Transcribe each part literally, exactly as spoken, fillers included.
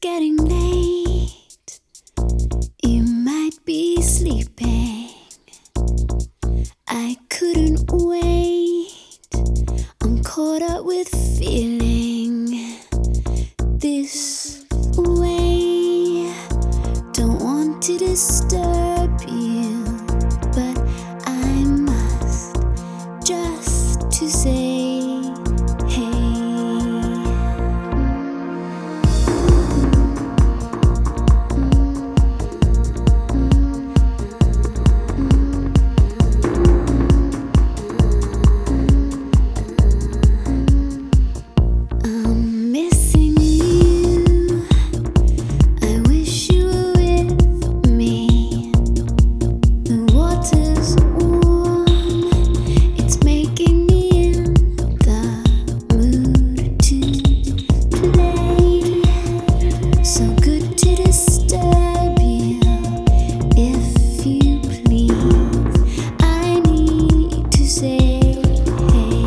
getting late. You might be sleeping. I couldn't wait. I'm caught up with feeling this way. Don't want to disturb you, but I must just to say hey. I'm missing you. I wish you were with me. The water's warm. It's making me in the mood to play. So good to disturb you, if you please. I need to say hey.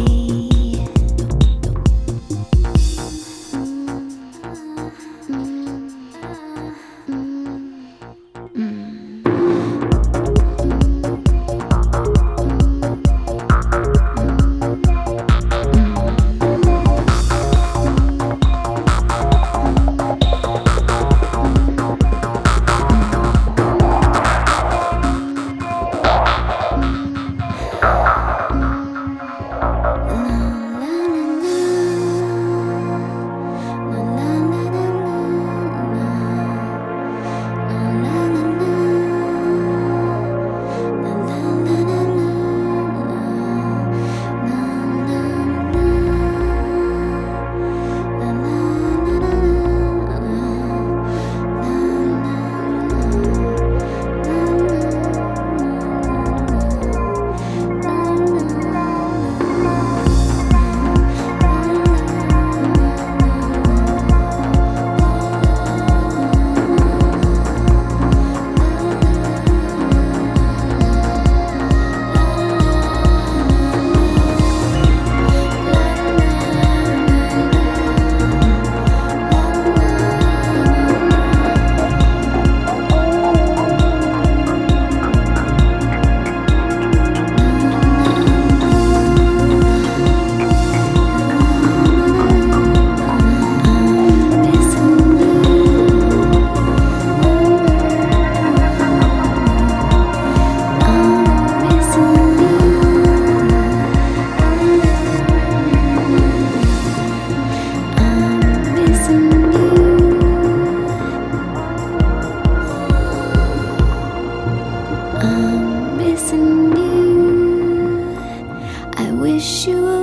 I'm missing you. I wish you were